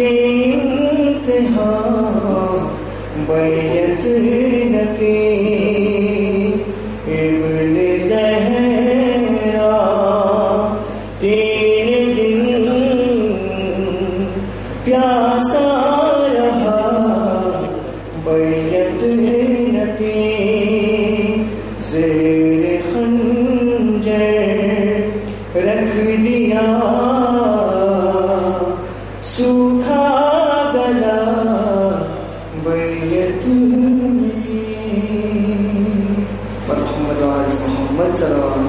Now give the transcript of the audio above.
کے انتہا بیعت نہ کی ابن زہرا 3 دن پیاسا رہا بیعت نہ کی زیر خنجر رکھ دیا سوکھا گلا بیعت کی محمد صلی اللہ علیہ وسلم